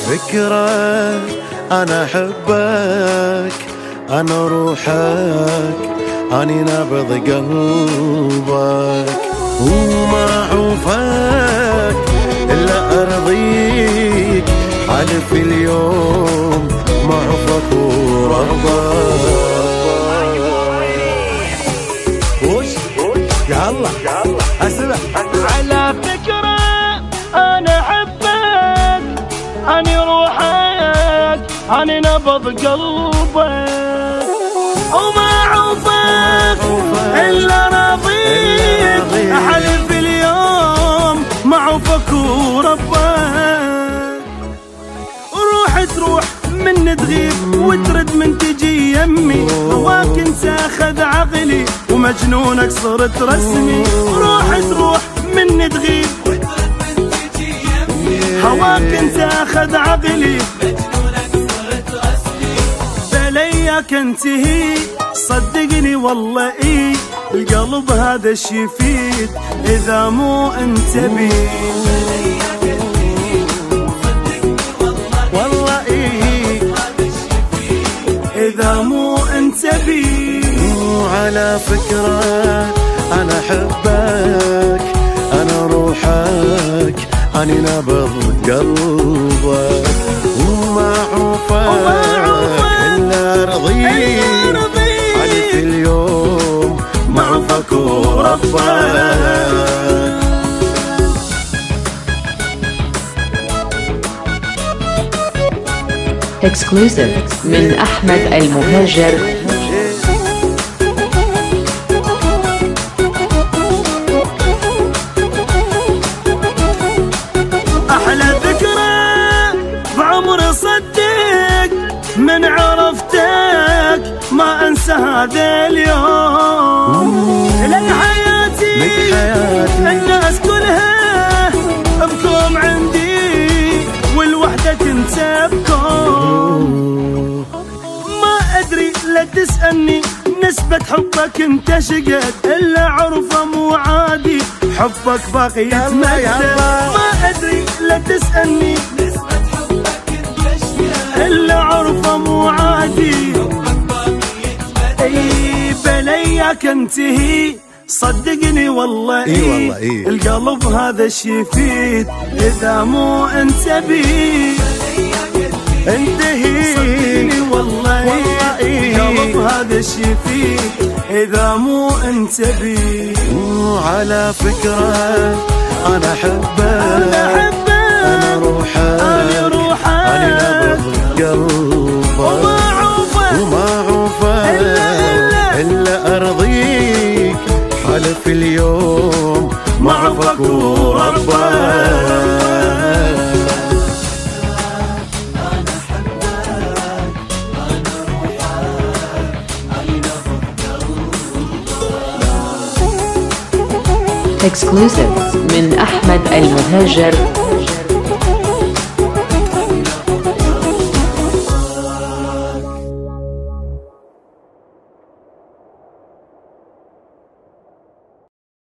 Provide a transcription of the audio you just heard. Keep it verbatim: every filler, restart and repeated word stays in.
فكرة أنا أحبك، أنا روحك، أني نبض قلبك، وما أعوفك إلا أرضيك، حلف اليوم ما أعوفك وربك. وش يلا أسمع على فكرة أنا أحبك، أني روحك، أني نبض قلبك، وما أعوفك إلا راضيك، أحلف اليوم ما أعوفك وربك. روح تروح من تغيب وترد من تجي يمي، هواك انت اخذ عقلي ومجنونك صرت رسمي. روح تروح من تغيب وترد من تجي يمي، هواك انت اخذ عقلي ومجنونك صرت رسمي. بليك انتهي صدقني والله ايه، القلب هذا الشي يفيد اذا مو انت بيه. إذا مو أنت بي. وعلى فكرة أنا أحبك، أنا روحك، أني نبض قلبك، وما أعوفك إلا رضيك، حلف اليوم ما أعوفك وربك. اكسكلوزيف من أحمد المهاجر. أحلى ذكرى بعمري صدق من عرفتك، ما أنسى هذا اليوم. لك حياتي الناس كلها بكم عندي، والوحدة كنت بكم. ما أدري لا تسألني نسبة حبك انت شقد، إلا عرفه مو عادي حبك باقي يتمدد. ما أدري لا تسألني نسبة حبك انت شقد، إلا عرفه مو عادي حبك باقي يتمدد. اي بليك انتهي صدقني والله اي إيه، والله إيه. القلب هذا الشي يفيد إذا مو انت بيه. انتهي صدقني والله إيه، القلب هذا الشي يفيد إذا مو انت بيه. وعلى فكرة أنا أحبك، أنا أحبك، أنا روحك، أنا روحك، أني نبض قلبك، وما أعوفك وما أعوفك إلا, إلا أرضيك، حلف اليوم ما أعوفك وربك. اكسكلوزيف من أحمد المهاجر.